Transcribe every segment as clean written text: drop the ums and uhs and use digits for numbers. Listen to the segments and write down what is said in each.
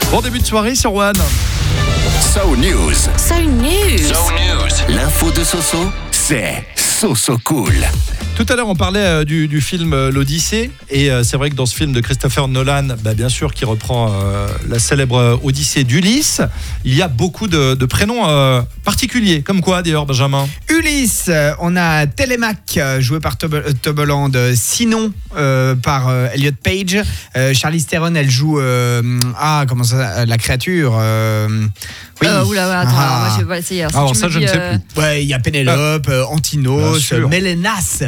Bon début de soirée sur One. So News. So News. L'info de Soso, c'est Soso Cool. Tout à l'heure, on parlait du film L'Odyssée. Et c'est vrai que dans ce film de Christopher Nolan, bien sûr, qui reprend la célèbre Odyssée d'Ulysse, il y a beaucoup de prénoms particuliers. Comme quoi, d'ailleurs, Benjamin? Ulysse, on a Télémaque, joué par Tom Holland. Sinon, par Elliot Page. Charlize Theron, elle joue la créature. Oui. Moi, ça y est. Alors ça, je ne sais plus. Ouais, il y a Pénélope, Antinos, Mélénas.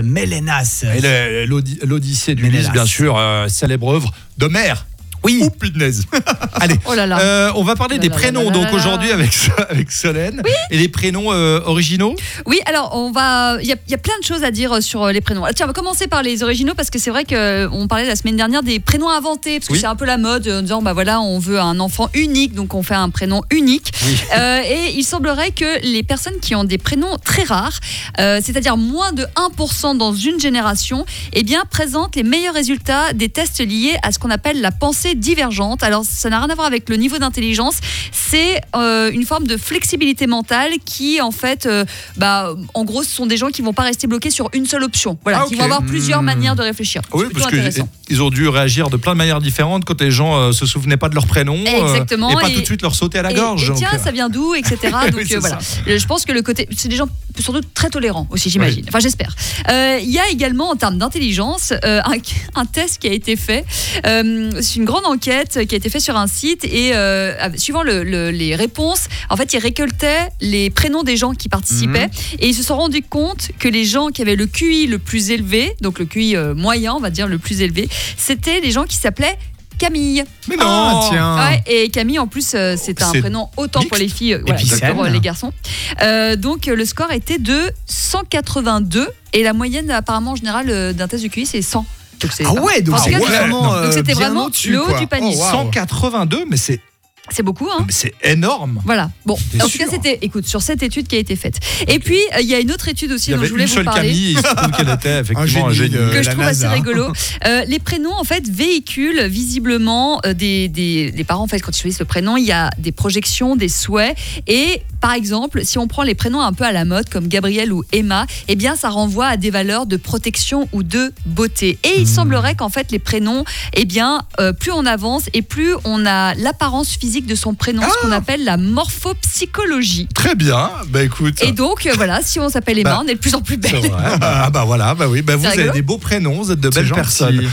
Et l'Odyssée d'Ulysse, bien sûr, célèbre œuvre d'Homère. Oui. Ou punaise. Allez, on va parler des prénoms donc aujourd'hui avec Solène. Oui. Et les prénoms originaux. Oui, alors il y a plein de choses à dire sur les prénoms. Tiens, on va commencer par les originaux parce que c'est vrai qu'on parlait la semaine dernière des prénoms inventés parce que c'est un peu la mode en disant on veut un enfant unique donc on fait un prénom unique. Oui. Et il semblerait que les personnes qui ont des prénoms très rares, c'est-à-dire moins de 1% dans une génération, présentent les meilleurs résultats des tests liés à ce qu'on appelle la pensée divergente. Alors ça n'a rien à voir avec le niveau d'intelligence, c'est une forme de flexibilité mentale qui en fait en gros ce sont des gens qui vont pas rester bloqués sur une seule option, qui vont avoir plusieurs manières de réfléchir. Oui, parce qu'ils ont dû réagir de plein de manières différentes quand les gens se souvenaient pas de leur prénom. Exactement, et pas tout de suite leur sauter à la gorge. Et tiens, ça vient d'où, etc. Donc voilà, je pense que le côté, c'est des gens sans doute très tolérants aussi, j'imagine. Enfin j'espère. Il y a également en termes d'intelligence un test qui a été fait. C'est une grande enquête qui a été faite sur un site et suivant les réponses, en fait, ils récoltaient les prénoms des gens qui participaient et ils se sont rendus compte que les gens qui avaient le QI le plus élevé, donc le QI moyen, on va dire le plus élevé, c'était les gens qui s'appelaient Camille. Mais non, tiens. Ouais, et Camille en plus c'est un prénom autant pour les filles que pour les garçons. Donc le score était de 182 et la moyenne apparemment en général d'un test de QI c'est 100. Donc c'était vraiment au-dessus, le haut du panier. 182, mais c'est beaucoup, hein. Mais c'est énorme. Voilà. Bon, en tout cas, c'était, sur cette étude qui a été faite. Et puis, il y a une autre étude aussi dont je voulais vous parler. Il y avait une seule Camille, il se trouve qu'elle était effectivement un génie. Que je trouve assez rigolo. Les prénoms, en fait, véhiculent visiblement des parents, en fait, quand ils choisissent le prénom, il y a des projections, des souhaits. Et, par exemple, si on prend les prénoms un peu à la mode, comme Gabriel ou Emma, ça renvoie à des valeurs de protection ou de beauté. Et il semblerait qu'en fait, les prénoms, plus on avance et plus on a l'apparence physique de son prénom, ce qu'on appelle la morphopsychologie. Très bien, écoute. Et donc si on s'appelle Emma, on est de plus en plus belle. Vous avez des beaux prénoms, vous êtes de belles personnes.